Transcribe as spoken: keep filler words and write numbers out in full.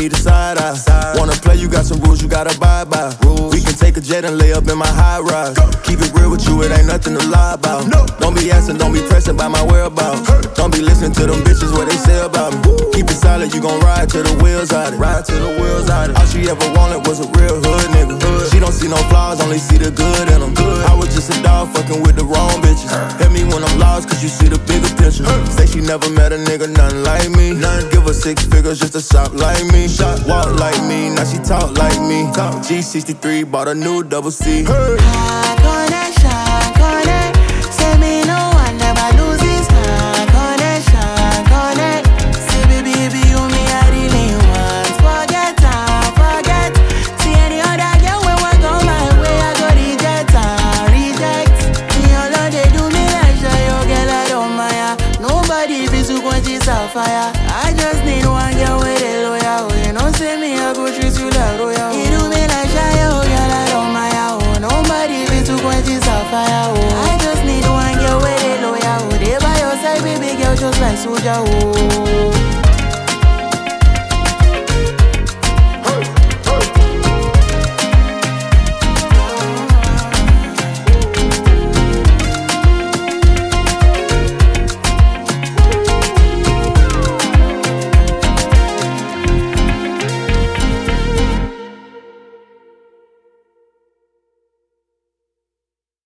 need a side eye. Side. Wanna play, you got some rules you gotta abide by. Rules. We can take a jet and lay up in my high rise. Go. Keep it real with you, it ain't nothing to lie about. No. Don't be asking, don't be pressing by my whereabouts. Hey. Don't be listening to them bitches what they say about me. Woo. Keep it solid, you gon' ride till the wheels out it. Ride till the wheels out it. All she ever wanted was a real hood nigga. Hood. She don't see no flaws, only see the good in them. Good. I was just a dog fucking with the wrong bitches. Hey. Hit me when I'm lost, cause you see the bigger picture. Hey. Say she never met a nigga, nothing like me. None. Give her six figures just to shop like me. Shop, walk like me, now she talk like me. Talk. G sixty-three, bought a new double C. Hey. Fire. I just need one girl with a lawyer. Oh, you know, say me, I go treat you like royal. You do me like shy, oh, girl, I don't mind. Oh, nobody be too quench this fire. Oh, I just need one girl with a lawyer. Oh, they by your side, baby girl, just like soldier. Oh.